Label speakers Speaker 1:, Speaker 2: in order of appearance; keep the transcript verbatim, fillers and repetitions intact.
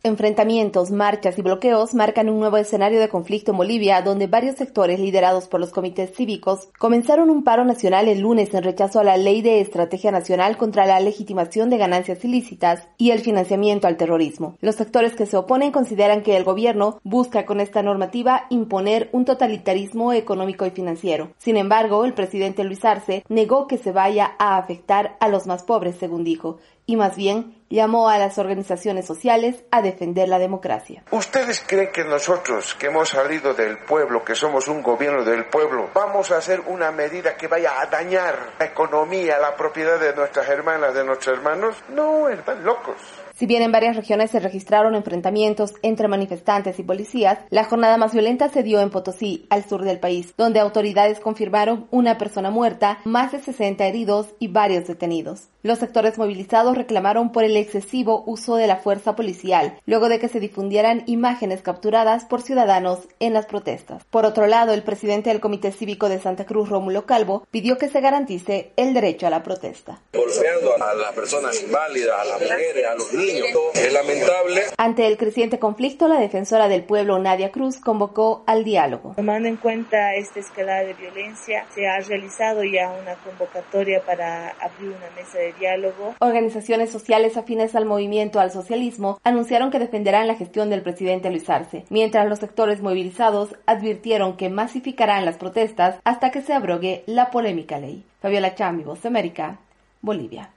Speaker 1: Enfrentamientos, marchas y bloqueos marcan un nuevo escenario de conflicto en Bolivia, donde varios sectores liderados por los comités cívicos comenzaron un paro nacional el lunes en rechazo a la Ley de Estrategia Nacional contra la legitimación de ganancias ilícitas y el financiamiento al terrorismo. Los sectores que se oponen consideran que el gobierno busca con esta normativa imponer un totalitarismo económico y financiero. Sin embargo, el presidente Luis Arce negó que se vaya a afectar a los más pobres, según dijo, y más bien llamó a las organizaciones sociales a defender la democracia.
Speaker 2: ¿Ustedes creen que nosotros, que hemos salido del pueblo, que somos un gobierno del pueblo, vamos a hacer una medida que vaya a dañar la economía, la propiedad de nuestras hermanas, de nuestros hermanos? No, están locos.
Speaker 1: Si bien en varias regiones se registraron enfrentamientos entre manifestantes y policías, la jornada más violenta se dio en Potosí, al sur del país, donde autoridades confirmaron una persona muerta, más de sesenta heridos y varios detenidos. Los sectores movilizados reclamaron por el excesivo uso de la fuerza policial, luego de que se difundieran imágenes capturadas por ciudadanos en las protestas. Por otro lado, el presidente del Comité Cívico de Santa Cruz, Rómulo Calvo, pidió que se garantice el derecho a la protesta.
Speaker 3: Golpeando a las personas inválidas, a las mujeres, a los niños. Es lamentable.
Speaker 1: Ante el creciente conflicto, la defensora del pueblo, Nadia Cruz, convocó al diálogo.
Speaker 4: Tomando en cuenta esta escalada de violencia, se ha realizado ya una convocatoria para abrir una mesa de diálogo.
Speaker 1: Organizaciones sociales afines al movimiento al socialismo anunciaron que defenderán la gestión del presidente Luis Arce, mientras los sectores movilizados advirtieron que masificarán las protestas hasta que se abrogue la polémica ley. Fabiola Chambi, Voz de América, Bolivia.